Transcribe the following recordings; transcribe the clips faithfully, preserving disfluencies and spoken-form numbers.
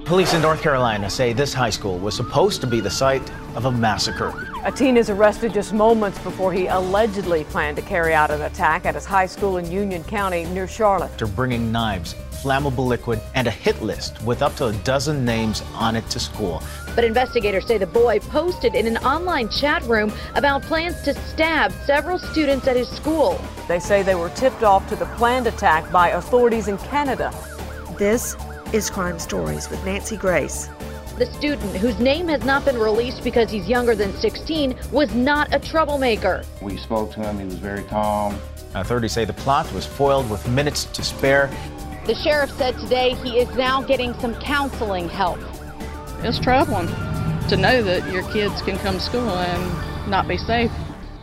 Police in North Carolina say this high school was supposed to be the site of a massacre. A teen is arrested just moments before he allegedly planned to carry out an attack at his high school in Union County near Charlotte. After bringing knives, flammable liquid, and a hit list with up to a dozen names on it to school. But investigators say the boy posted in an online chat room about plans to stab several students at his school. They say they were tipped off to the planned attack by authorities in Canada. This is Crime Stories with Nancy Grace. The student, whose name has not been released because he's younger than sixteen, was not a troublemaker. We spoke to him. He was very calm. Authorities say the plot was foiled with minutes to spare. The sheriff said today he is now getting some counseling help. It's troubling to know that your kids can come to school and not be safe.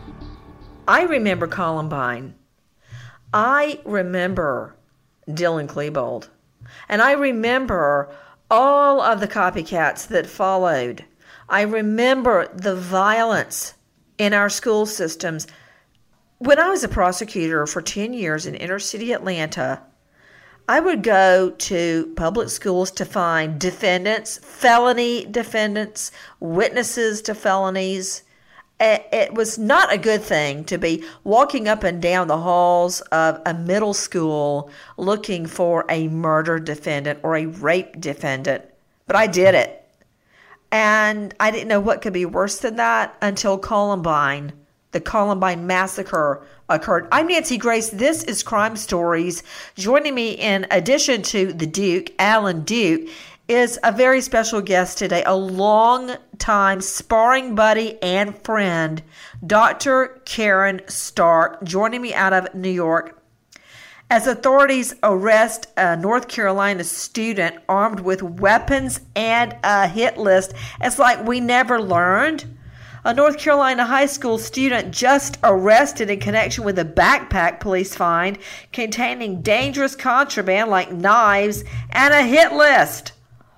I remember Columbine. I remember Dylan Klebold. And I remember all of the copycats that followed. I remember the violence in our school systems. When I was a prosecutor for ten years in inner city Atlanta, I would go to public schools to find defendants, felony defendants, witnesses to felonies. It was not a good thing to be walking up and down the halls of a middle school looking for a murder defendant or a rape defendant. But I did it. And I didn't know what could be worse than that until Columbine, the Columbine massacre, occurred. I'm Nancy Grace. This is Crime Stories. Joining me in addition to the Duke, Alan Duke, is a very special guest today, a long-time sparring buddy and friend, Doctor Karen Stark, joining me out of New York. As authorities arrest a North Carolina student armed with weapons and a hit list, it's like we never learned. A North Carolina high school student just arrested in connection with a backpack police find containing dangerous contraband like knives and a hit list.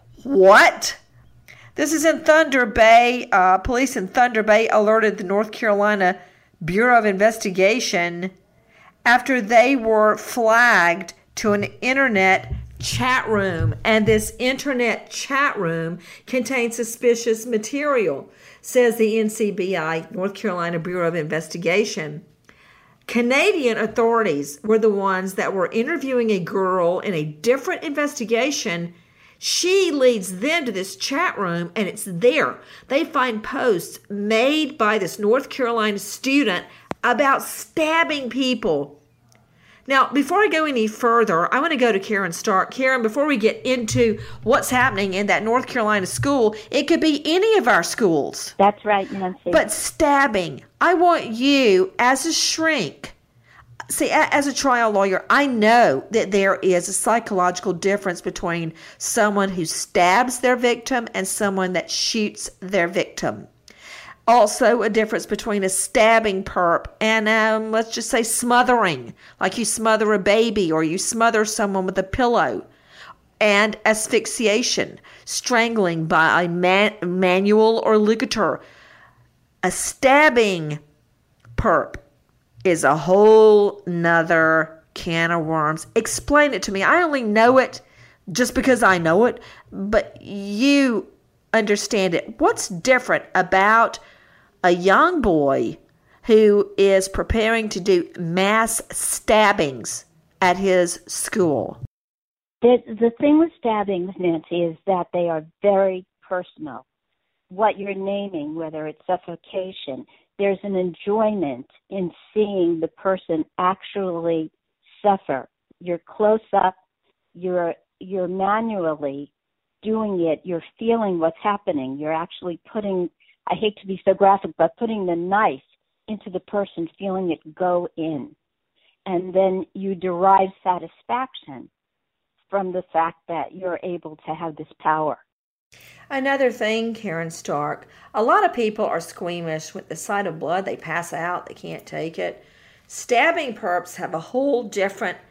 What? This is in Thunder Bay. Uh, police in Thunder Bay alerted the North Carolina Bureau of Investigation after they were flagged to an internet chat room. And this internet chat room contains suspicious material, says the N C B I, North Carolina Bureau of Investigation. Canadian authorities were the ones that were interviewing a girl in a different investigation. She leads them to this chat room, and it's there. They find posts made by this North Carolina student about stabbing people. Now, before I go any further, I want to go to Karen Stark. Karen, before we get into what's happening in that North Carolina school, it could be any of our schools. That's right, Nancy. But stabbing, I want you as a shrink. See, as a trial lawyer, I know that there is a psychological difference between someone who stabs their victim and someone that shoots their victim. Also, a difference between a stabbing perp and, um, let's just say, smothering, like you smother a baby or you smother someone with a pillow, and asphyxiation, strangling by a man- manual or ligature. A stabbing perp is a whole nother can of worms. Explain it to me. I only know it just because I know it, but you understand it. What's different about a young boy who is preparing to do mass stabbings at his school? The, the thing with stabbings, Nancy, is that they are very personal. What you're naming, whether it's suffocation, there's an enjoyment in seeing the person actually suffer. You're close up, you're you're manually doing it, you're feeling what's happening. You're actually putting, I hate to be so graphic, but putting the knife into the person, feeling it go in. And then you derive satisfaction from the fact that you're able to have this power. Another thing, Karen Stark, a lot of people are squeamish with the sight of blood. They pass out. They can't take it. Stabbing perps have a whole different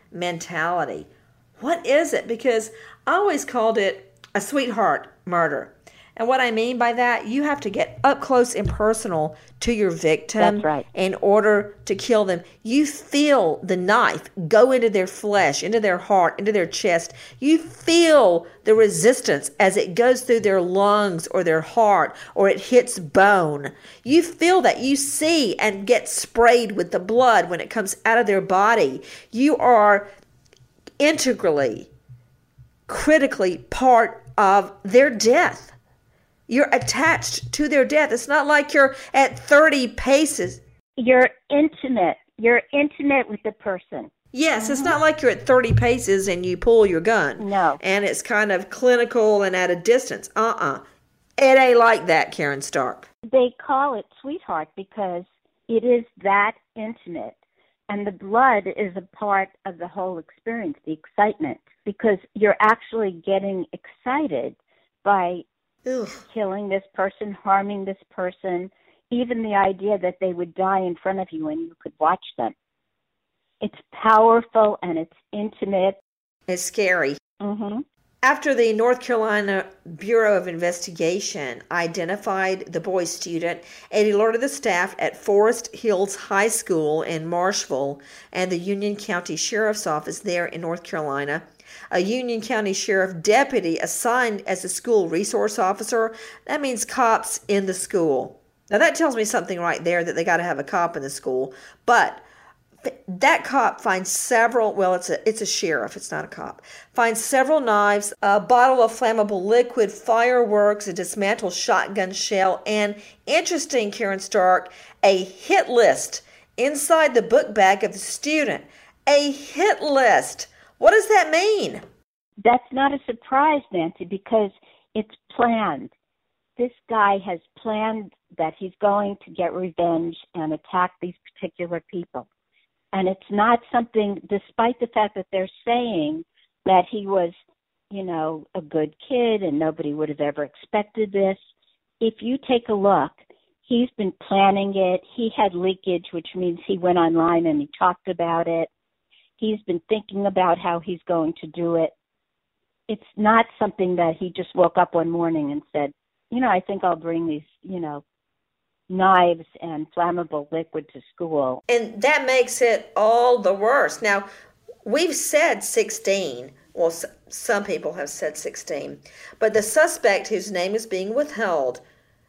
mentality. What is it? Because I always called it a sweetheart murder. And what I mean by that, you have to get up close and personal to your victim That's right. in order to kill them. You feel the knife go into their flesh, into their heart, into their chest. You feel the resistance as it goes through their lungs or their heart or it hits bone. You feel that. You see and get sprayed with the blood when it comes out of their body. You are integrally, critically part of their death. You're attached to their death. It's not like you're at thirty paces. You're intimate. You're intimate with the person. Yes, mm-hmm. It's not like you're at thirty paces and you pull your gun. No. And it's kind of clinical and at a distance. Uh-uh. It ain't like that, Karen Stark. They call it sweetheart because it is that intimate. And the blood is a part of the whole experience, the excitement, because you're actually getting excited by Ugh. killing this person, harming this person, even the idea that they would die in front of you and you could watch them. It's powerful and it's intimate. It's scary. Mm-hmm. After the North Carolina Bureau of Investigation identified the boy student, it alerted the staff at Forest Hills High School in Marshville and the Union County Sheriff's Office there in North Carolina. A Union County Sheriff deputy assigned as a school resource officer, that means cops in the school. Now that tells me something right there that they got to have a cop in the school, but that cop finds several, well, it's a it's a sheriff, it's not a cop, finds several knives, a bottle of flammable liquid, fireworks, a dismantled shotgun shell, and, interesting, Karen Stark, a hit list inside the book bag of the student. A hit list. What does that mean? That's not a surprise, Nancy, because it's planned. This guy has planned that he's going to get revenge and attack these particular people. And it's not something, despite the fact that they're saying that he was, you know, a good kid and nobody would have ever expected this. If you take a look, he's been planning it. He had leakage, which means he went online and he talked about it. He's been thinking about how he's going to do it. It's not something that he just woke up one morning and said, you know, I think I'll bring these, you know, knives and flammable liquid to school. And that makes it all the worse. Now, we've said sixteen. Well, some people have said sixteen. But the suspect whose name is being withheld,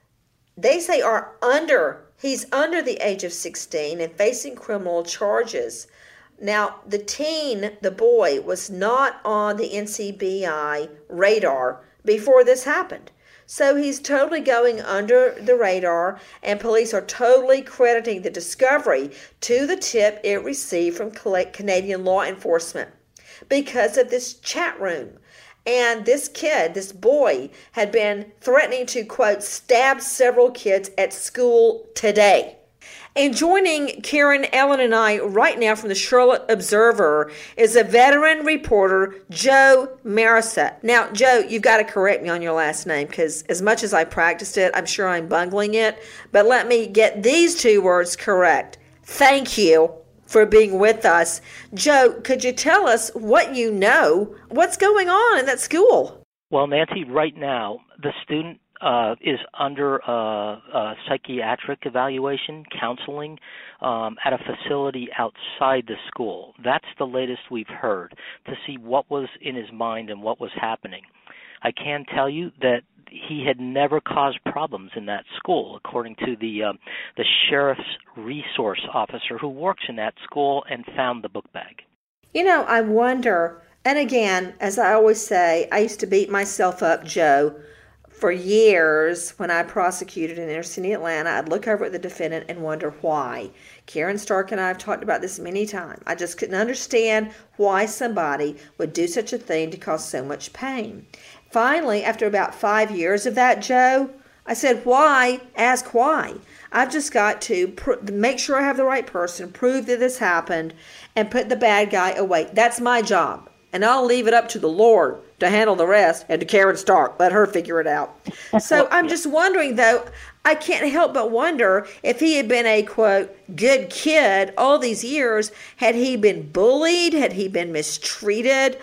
they say are under, he's under the age of sixteen and facing criminal charges. Now, the teen, the boy, was not on the N C B I radar before this happened. So he's totally going under the radar, and police are totally crediting the discovery to the tip it received from Canadian law enforcement because of this chat room. And this kid, this boy, had been threatening to, quote, stab several kids at school today. And joining Karen, Ellen, and I right now from the Charlotte Observer is a veteran reporter, Joe Marissa. Now, Joe, you've got to correct me on your last name because as much as I practiced it, I'm sure I'm bungling it. But let me get these two words correct. Thank you for being with us. Joe, could you tell us what you know? What's going on in that school? Well, Nancy, right now, the student Uh, is under a, a psychiatric evaluation, counseling, um, at a facility outside the school. That's the latest we've heard to see what was in his mind and what was happening. I can tell you that he had never caused problems in that school, according to the uh, the sheriff's resource officer who works in that school and found the book bag. You know, I wonder, and again, as I always say, I used to beat myself up, Joe, for years, when I prosecuted in inner city Atlanta. I'd look over at the defendant and wonder why. Karen Stark and I have talked about this many times. I just couldn't understand why somebody would do such a thing to cause so much pain. Finally, after about five years of that, Joe, I said, why? Ask why. I've just got to pr- make sure I have the right person, prove that this happened, and put the bad guy away. That's my job. And I'll leave it up to the Lord to handle the rest, and to Karen Stark. Let her figure it out. So I'm just wondering, though, I can't help but wonder if he had been a, quote, good kid all these years, had he been bullied? Had he been mistreated?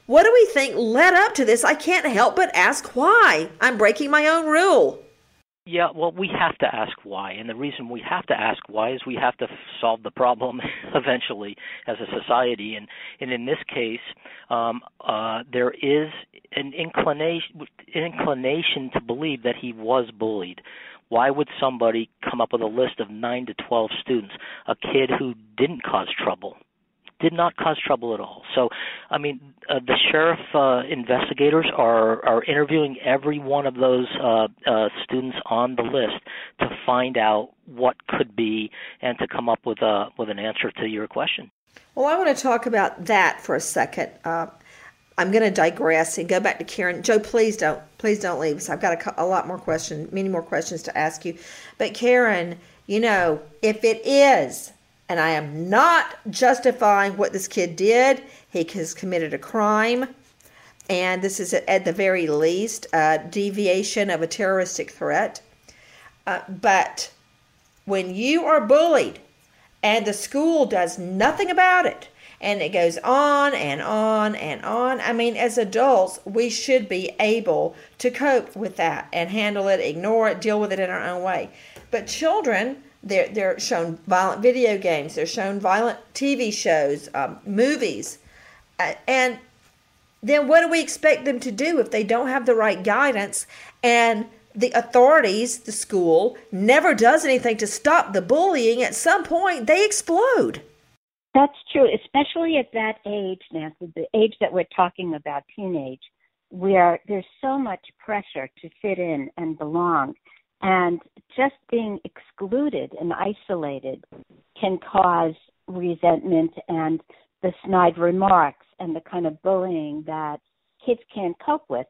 What do we think led up to this? I can't help but ask why. I'm breaking my own rule. Yeah, well, we have to ask why, and the reason we have to ask why is we have to solve the problem eventually as a society, and, and in this case, um, uh, there is an inclination, an inclination to believe that he was bullied. Why would somebody come up with a list of nine to twelve students, a kid who didn't cause trouble? Did not cause trouble at all. So, I mean, uh, the sheriff uh, investigators are, are interviewing every one of those uh, uh, students on the list to find out what could be and to come up with a with an answer to your question. Well, I want to talk about that for a second. Uh, I'm going to digress and go back to Karen. Joe, please don't, please don't leave. So I've got a, a lot more questions, many more questions to ask you. But Karen, you know, if it is, and I am not justifying what this kid did, he has committed a crime, and this is at the very least a deviation of a terroristic threat. Uh, but when you are bullied and the school does nothing about it, and it goes on and on and on, I mean, as adults, we should be able to cope with that and handle it, ignore it, deal with it in our own way. But children, They're, they're shown violent video games. They're shown violent T V shows, um, movies. Uh, and then what do we expect them to do if they don't have the right guidance and the authorities, the school, never does anything to stop the bullying? At some point, they explode. That's true, especially at that age, Nancy, the age that we're talking about, teenage, where there's so much pressure to fit in and belong. And just being excluded and isolated can cause resentment and the snide remarks and the kind of bullying that kids can't cope with.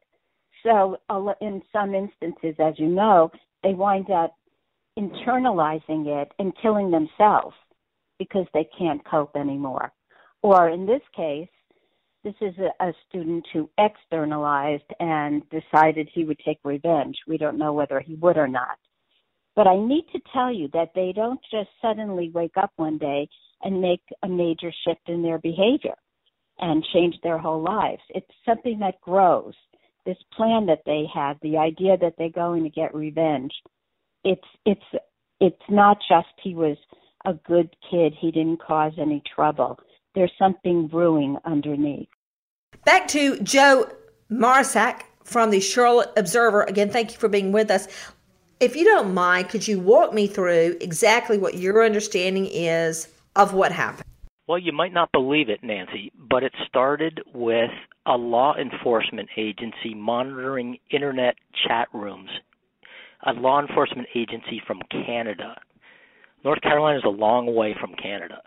So in some instances, as you know, they wind up internalizing it and killing themselves because they can't cope anymore. Or in this case, this is a, a student who externalized and decided he would take revenge. We don't know whether he would or not. But I need to tell you that they don't just suddenly wake up one day and make a major shift in their behavior and change their whole lives. It's something that grows. This plan that they have, the idea that they're going to get revenge, it's it's it's not just he was a good kid, he didn't cause any trouble. There's something brewing underneath. Back to Joe Marisak from the Charlotte Observer. Again, thank you for being with us. If you don't mind, could you walk me through exactly what your understanding is of what happened? Well, you might not believe it, Nancy, but it started with a law enforcement agency monitoring internet chat rooms, a law enforcement agency from Canada. North Carolina is a long way from Canada.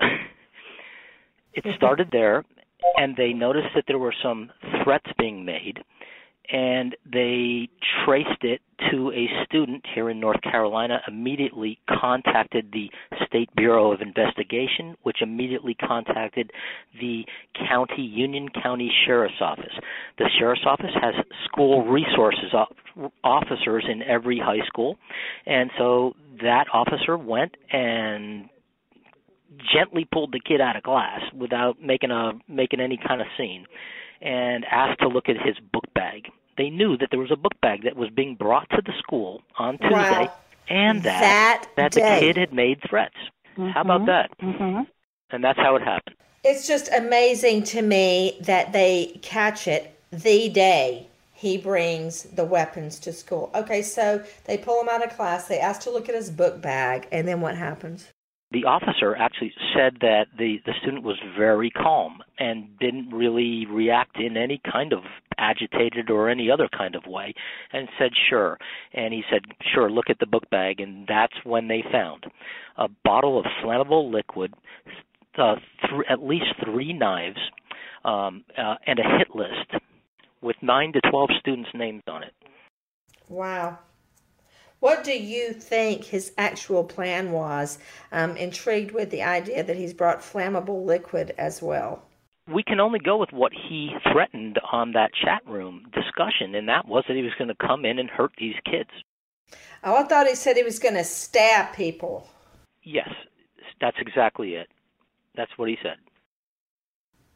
It started there, and they noticed that there were some threats being made, and they traced it to a student here in North Carolina, immediately contacted the State Bureau of Investigation, which immediately contacted the county, Union County Sheriff's Office. The Sheriff's Office has school resources officers in every high school, and so that officer went and gently pulled the kid out of class without making a making any kind of scene, and asked to look at his book bag. They knew that there was a book bag that was being brought to the school on Tuesday, wow. and that that, that the kid had made threats. Mm-hmm. How about that? Mm-hmm. And that's how it happened. It's just amazing to me that they catch it the day he brings the weapons to school. Okay, so they pull him out of class, they ask to look at his book bag, and then what happens? The officer actually said that the, the student was very calm and didn't really react in any kind of agitated or any other kind of way, and said, sure. And he said, sure, look at the book bag. And that's when they found a bottle of flammable liquid, uh, th- at least three knives, um, uh, and a hit list with nine to twelve students' names on it. Wow. What do you think his actual plan was? I'm intrigued with the idea that he's brought flammable liquid as well. We can only go with what he threatened on that chat room discussion, and that was that he was going to come in and hurt these kids. Oh, I thought he said he was going to stab people. Yes, that's exactly it. That's what he said.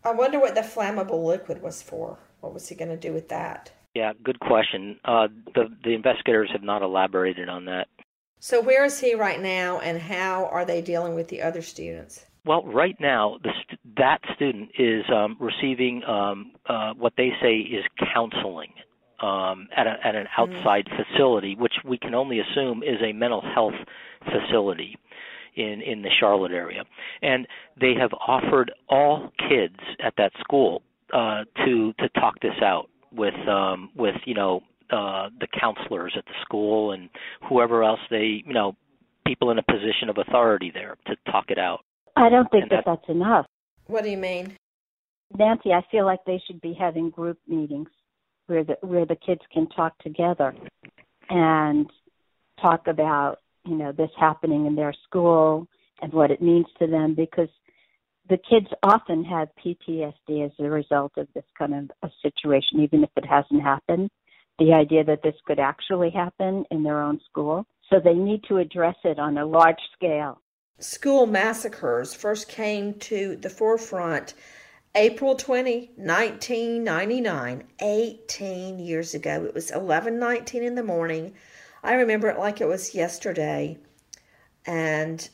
I wonder what the flammable liquid was for. What was he going to do with that? Yeah, good question. Uh, the the investigators have not elaborated on that. So where is he right now, and how are they dealing with the other students? Well, right now, the st- that student is um, receiving um, uh, what they say is counseling um, at, a, at an outside mm. facility, which we can only assume is a mental health facility in, in the Charlotte area. And they have offered all kids at that school uh, to to talk this out with um, with you know uh, the counselors at the school and whoever else they you know people in a position of authority there to talk it out. I don't think that, that that's enough. What do you mean? Nancy, I feel like they should be having group meetings where the where the kids can talk together and talk about, you know, this happening in their school and what it means to them, because the kids often have P T S D as a result of this kind of a situation, even if it hasn't happened. The idea that this could actually happen in their own school. So they need to address it on a large scale. School massacres first came to the forefront April twentieth, nineteen ninety-nine, eighteen years ago. It was eleven nineteen in the morning. I remember it like it was yesterday. And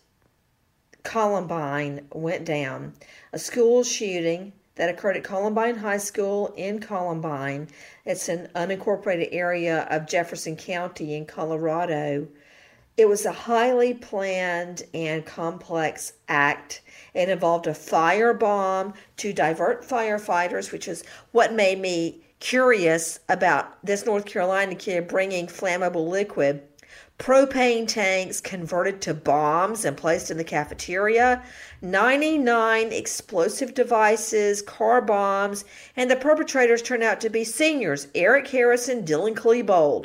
Columbine went down. A school shooting that occurred at Columbine High School in Columbine. It's an unincorporated area of Jefferson County in Colorado. It was a highly planned and complex act. It involved a firebomb to divert firefighters, which is what made me curious about this North Carolina kid bringing flammable liquid. Propane tanks converted to bombs and placed in the cafeteria, ninety-nine explosive devices, car bombs, and the perpetrators turned out to be seniors, Eric Harrison, Dylan Klebold.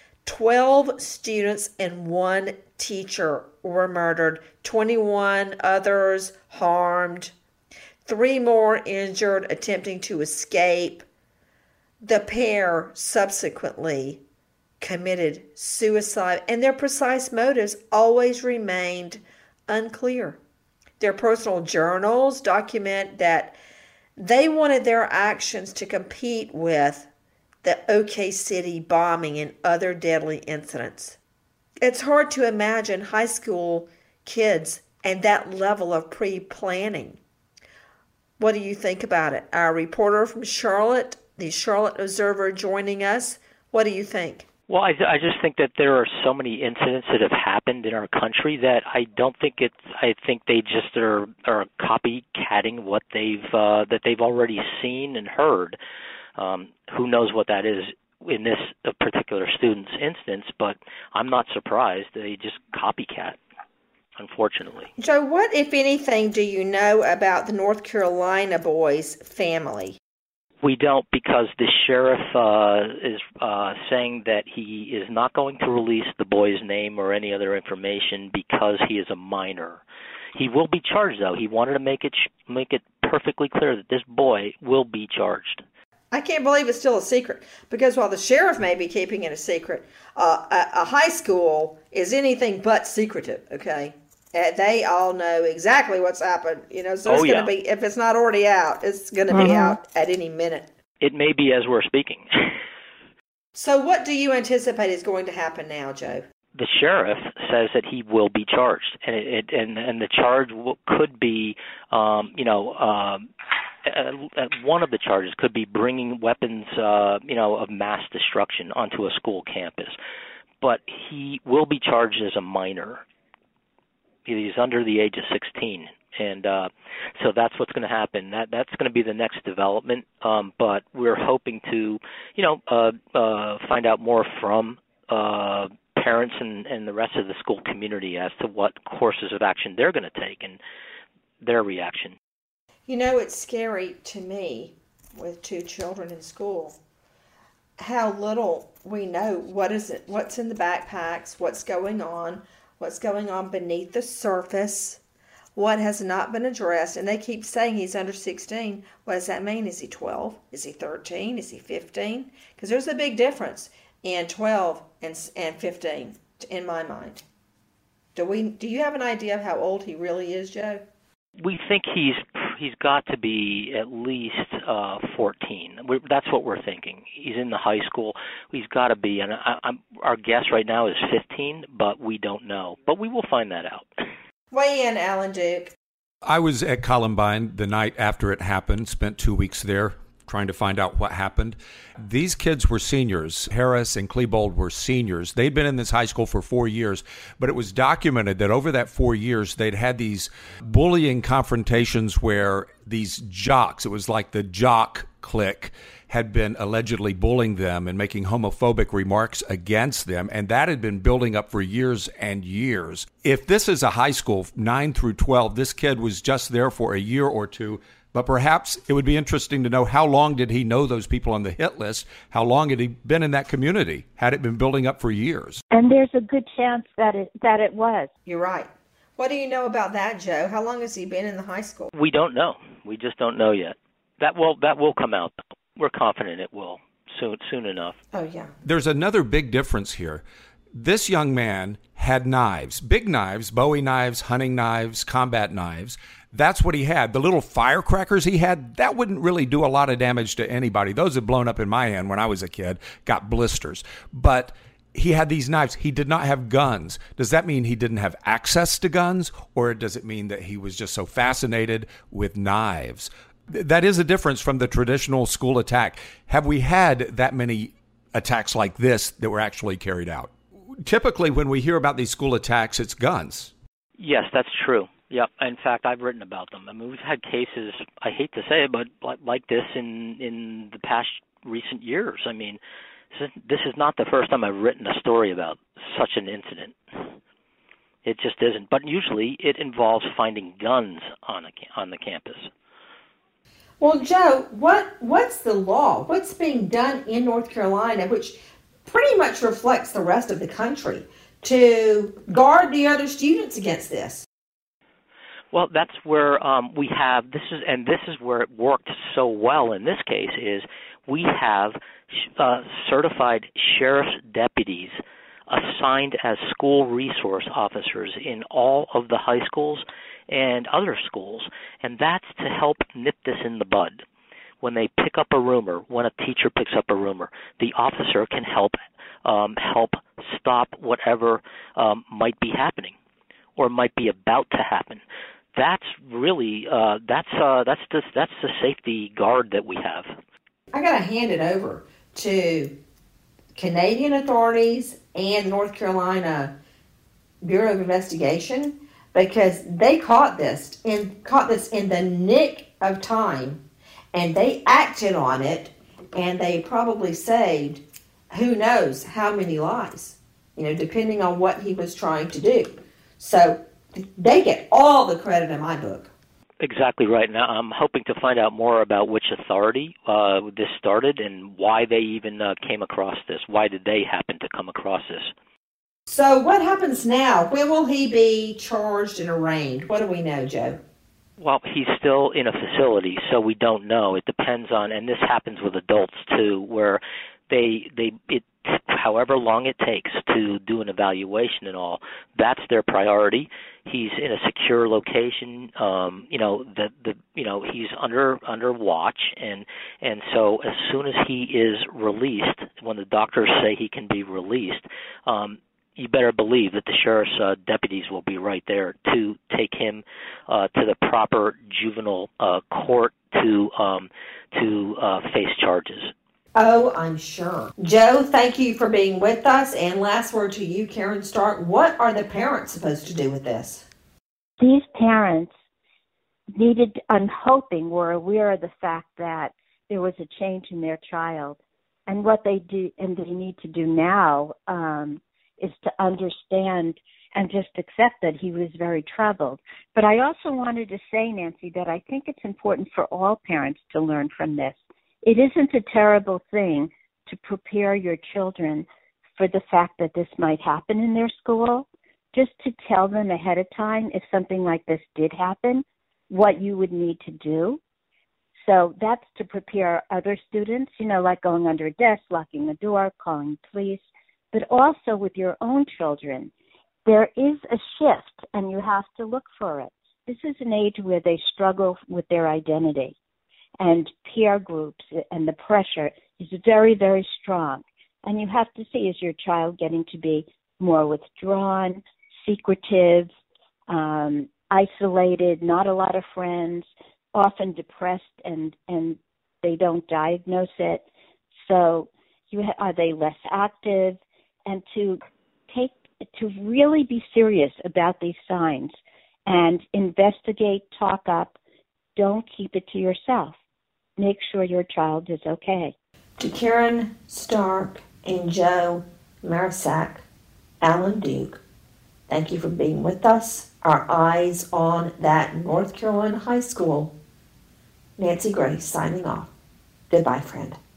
twelve students and one teacher were murdered, twenty-one others harmed, three more injured attempting to escape. The pair subsequently committed suicide, and their precise motives always remained unclear. Their personal journals document that they wanted their actions to compete with the OK City bombing and other deadly incidents. It's hard to imagine high school kids and that level of pre-planning. What do you think about it? Our reporter from Charlotte, the Charlotte Observer, joining us. What do you think? Well, I, I just think that there are so many incidents that have happened in our country that I don't think it's. I think they just are are copycatting what they've uh, that they've already seen and heard. Um, who knows what that is in this particular student's instance? But I'm not surprised. They just copycat, unfortunately. Joe, what, if anything, do you know about the North Carolina boy's family? We don't, because the sheriff uh, is uh, saying that he is not going to release the boy's name or any other information because he is a minor. He will be charged, though. He wanted to make it make it perfectly clear that this boy will be charged. I can't believe it's still a secret, because while the sheriff may be keeping it a secret, uh, a, a high school is anything but secretive, okay? Uh, they all know exactly what's happened, you know, so it's oh, going yeah. to be, if it's not already out, it's going to mm-hmm. be out at any minute. It may be as we're speaking. So what do you anticipate is going to happen now, Joe? The sheriff says that he will be charged, and it, it, and, and the charge w- could be, um, you know, um, uh, one of the charges could be bringing weapons, uh, you know, of mass destruction onto a school campus. But he will be charged as a minor. He's under the age of sixteen, and uh, so that's what's going to happen. That that's going to be the next development. Um, but we're hoping to, you know, uh, uh, find out more from uh, parents and, and the rest of the school community as to what courses of action they're going to take and their reaction. You know, it's scary to me with two children in school how little we know. What is it? What's in the backpacks? What's going on? What's going on beneath the surface? What has not been addressed? And they keep saying he's under sixteen. What does that mean? Is he twelve? Is he thirteen? Is he fifteen? Because there's a big difference in twelve and and fifteen in my mind. Do we? Do you have an idea of how old he really is, Joe? We think he's he's got to be at least uh, fourteen. We're, that's what we're thinking. He's in the high school. He's got to be, and I, I'm, our guess right now is fifteen, but we don't know. But we will find that out. Weigh in, Alan Duke. I was at Columbine the night after it happened, spent two weeks there trying to find out what happened. These kids were seniors. Harris and Klebold were seniors. They'd been in this high school for four years, but it was documented that over that four years, they'd had these bullying confrontations where these jocks, it was like the jock clique, had been allegedly bullying them and making homophobic remarks against them, and that had been building up for years and years. If this is a high school, nine through twelve, this kid was just there for a year or two, but perhaps it would be interesting to know how long did he know those people on the hit list? How long had he been in that community? Had it been building up for years? And there's a good chance that it, that it was. You're right. What do you know about that, Joe? How long has he been in the high school? We don't know. We just don't know yet. That will that will come out. We're confident it will soon soon enough. Oh, yeah. There's another big difference here. This young man had knives, big knives, Bowie knives, hunting knives, combat knives. That's what he had. The little firecrackers he had, that wouldn't really do a lot of damage to anybody. Those had blown up in my hand when I was a kid, got blisters. But he had these knives. He did not have guns. Does that mean he didn't have access to guns, or does it mean that he was just so fascinated with knives? That is a difference from the traditional school attack. Have we had that many attacks like this that were actually carried out? Typically, when we hear about these school attacks, it's guns. Yes, that's true. Yep. In fact, I've written about them. I mean, we've had cases, I hate to say it, but like this in, in the past recent years. I mean, this is not the first time I've written a story about such an incident. It just isn't. But usually it involves finding guns on a, on the campus. Well, Joe, what what's the law? What's being done in North Carolina, which pretty much reflects the rest of the country, to guard the other students against this? Well, that's where um, we have this is, and this is where it worked so well in this case. Is we have uh, certified sheriff's deputies assigned as school resource officers in all of the high schools and other schools, and that's to help nip this in the bud. When they pick up a rumor, when a teacher picks up a rumor, the officer can help um, help stop whatever um, might be happening or might be about to happen. That's really uh, that's uh, that's the that's the safety guard that we have. I got to hand it over to Canadian authorities and North Carolina Bureau of Investigation, because they caught this in caught this in the nick of time, and they acted on it, and they probably saved who knows how many lives, you know, depending on what he was trying to do. So they get all the credit in my book. Exactly right. Now I'm hoping to find out more about which authority uh, this started and why they even uh, came across this. Why did they happen to come across this? So what happens now? When will he be charged and arraigned? What do we know, Joe? Well, he's still in a facility, so we don't know. It depends on, and this happens with adults too, where they they it however long it takes to do an evaluation and all, that's their priority. He's in a secure location. Um, you know, the the you know he's under under watch, and and so as soon as he is released, when the doctors say he can be released, um, you better believe that the sheriff's uh, deputies will be right there to take him uh, to the proper juvenile uh, court to um, to uh, face charges. Oh, I'm sure. Joe, thank you for being with us. And last word to you, Karen Stark. What are the parents supposed to do with this? These parents needed, I'm hoping, were aware of the fact that there was a change in their child. And what they do, and they need to do now, um, is to understand and just accept that he was very troubled. But I also wanted to say, Nancy, that I think it's important for all parents to learn from this. It isn't a terrible thing to prepare your children for the fact that this might happen in their school, just to tell them ahead of time if something like this did happen, what you would need to do. So that's to prepare other students, you know, like going under a desk, locking the door, calling the police, but also with your own children. There is a shift, and you have to look for it. this is an age where they struggle with their identity, and peer groups and the pressure is very, very strong. And you have to see, is your child getting to be more withdrawn, secretive, um, isolated, not a lot of friends, often depressed, and, and they don't diagnose it. So you ha- are they less active? And to take to really be serious about these signs and investigate, talk up. Don't keep it to yourself. Make sure your child is okay. To Karen Stark and Joe Marisak, Alan Duke, thank you for being with us. Our eyes on that North Carolina high school. Nancy Grace signing off. Goodbye, friend.